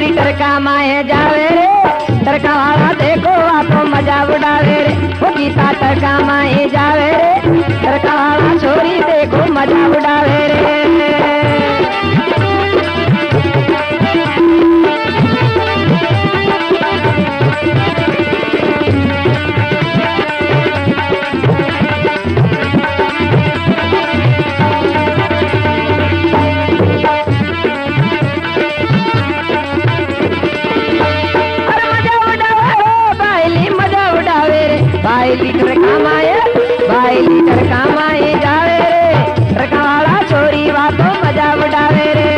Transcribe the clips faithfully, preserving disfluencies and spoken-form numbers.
छोरी टरका माए जावे रे, टरका वाला देखो आपको मजा उड़ावे रे। वो गीता टरका माए जावे रे, टरका वाला छोरी देखो मजा उड़ावे रे। बाइली टरका माए, बाइली टरका माए जावे रे, टरका वाला छोरी वातो मजा उड़ावे रे।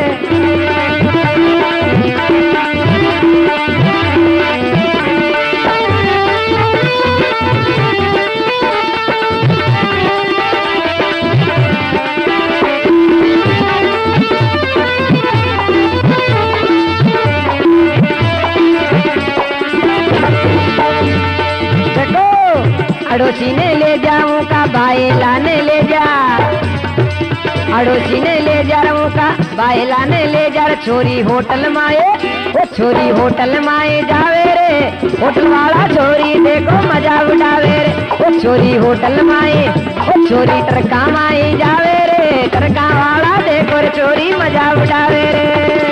अड़ोसी ने ले जाऊं का भाई लाने ले जा, अड़ोसी ने ले जाऊं का भाई लाने ले जा। छोरी होटल माए, वो छोरी होटल माए जावे रे, होटल वाला छोरी देखो मजा उड़ावे रे। वो छोरी होटल माए, वो छोरी टरका माए जावे रे, टरका वाला देखो रे छोरी मजा उड़ावे रे।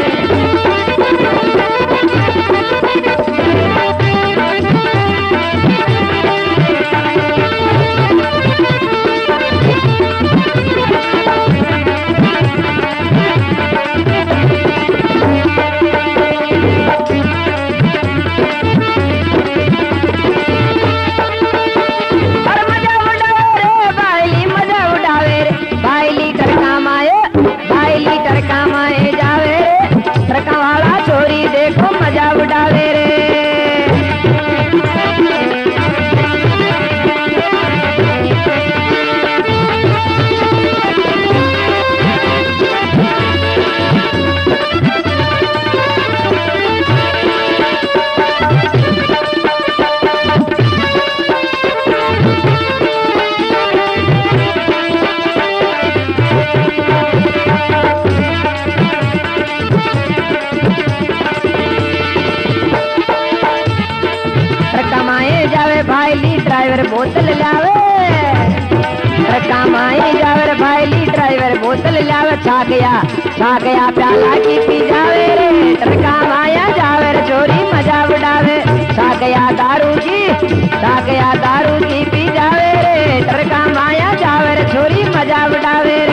ड्राइवर बोतल लावे, टरका माए जावे भाईली ड्राइवर बोतल लावे। छा गया छा गया प्याला की पी जावे रे, टरका माया जावे छोरी मजा उड़ावे। छा गया दारू की, छा गया दारू की पी जावे रे, टरका माया जावे छोरी मजा उड़ावे रे।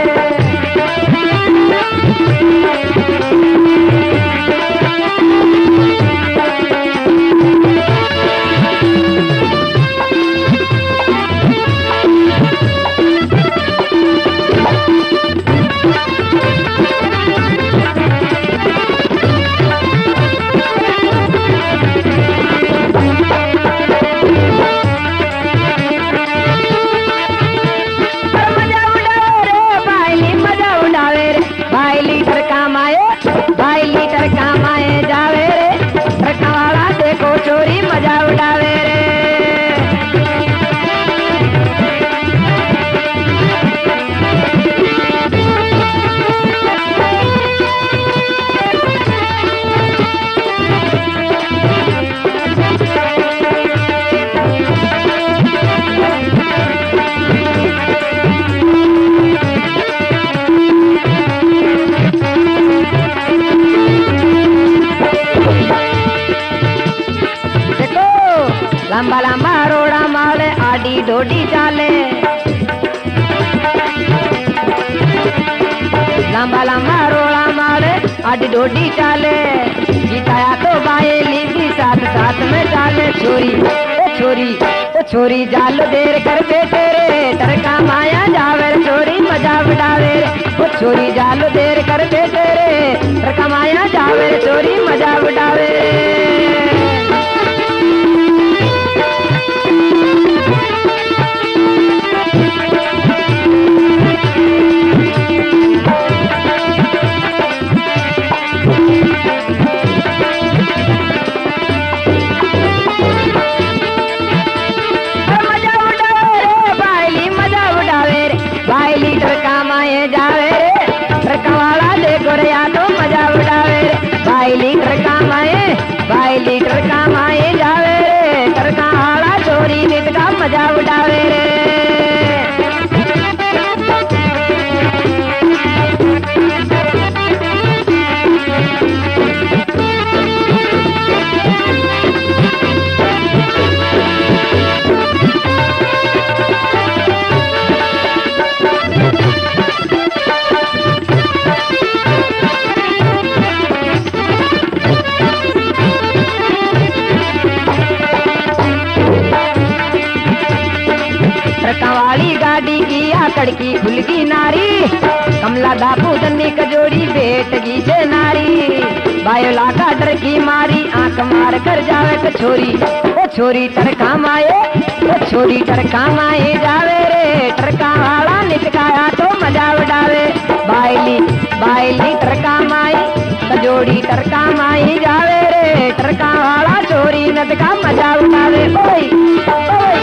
लंबा लंबा रोड़ा माले आडी डोडी चाले, लंबा लंबा रोड़ा माले आडी डोडी चाले। गीताया तो बाएली भी साथ साथ में चाले। छोरी ओ छोरी ओ छोरी जाल देर कर बेटे रे, टरका माया जावे छोरी मजा उड़ावे रे। ओ छोरी जाल देर कर बेटे रे, टरका माया जावे छोरी मजा उड़ावे। टरका माए जावे रे, टरका वाला कर जावे तो छोरी ओ छोरी टरका माए ओ छोरी टरका माए जावे रे टरका वाला निटकाया तो मजा उड़ावे बाइली बाइली टरका माई सजोड़ी टरका माई जावे रे टरका वाला छोरी नद का मजा उड़ावे ओए ओए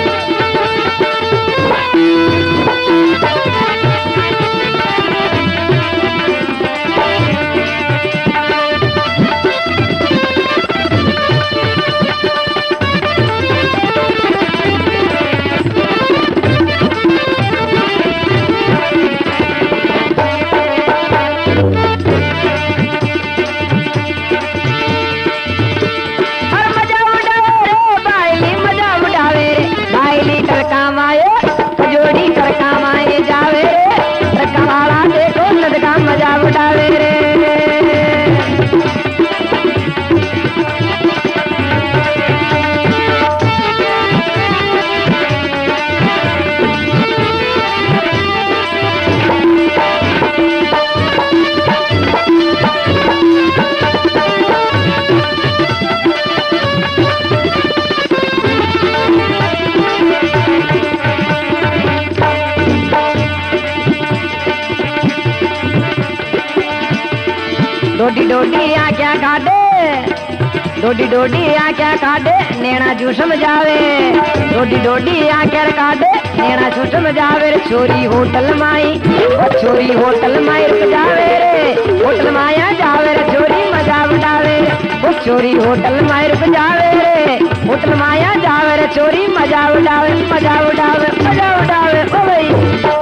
डोडी डोडी आ क्या काटे डोडी डोडी आ क्या काटे नैना जूसम जावे डोडी डोडी आ क्या काटे नैना जूसम जावे रे छोरी होटल माई ओ छोरी होटल माई रुक जावे रे होटल माया जावे रे छोरी मजा उड़ावे ओ छोरी होटल माई रुक जावे रे होटल माया जावे रे छोरी मजा उड़ावे मजा उड़ावे मजा उड़ावे ओ भाई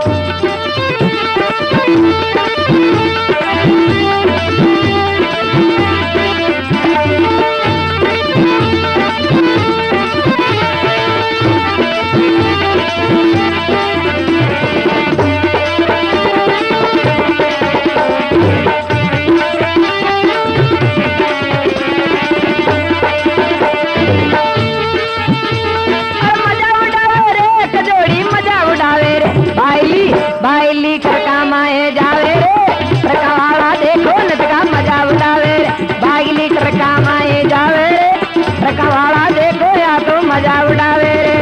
बाइली टरका माए जावे रे टरका वाला देखो नटका मजा उड़ावे बाइली टरका माए जावे रे टरका वाला देखो या तो मजा उड़ावे रे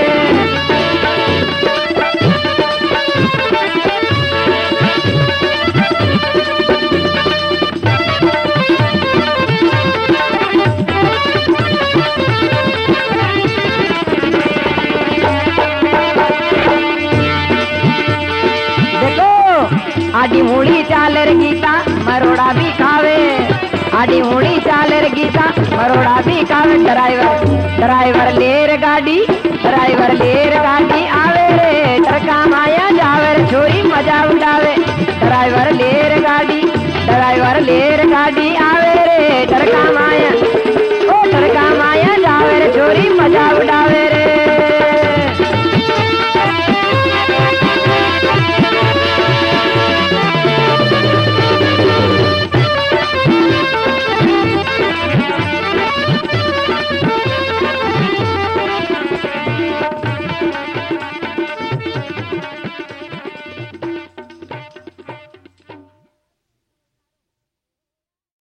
आडी मुड़ी चालर गीता मरोड़ा भी खावे आडी मुड़ी चालर गीता मरोड़ा भी खावे ड्राइवर ड्राइवर लेर गाड़ी ड्राइवर लेर गाड़ी आवे रे टरका माया जावे रे छोरी मजा उड़ावे ड्राइवर लेर गाड़ी ड्राइवर लेर गाड़ी आवे रे टरका माया ओ टरका माया जावे रे छोरी मजा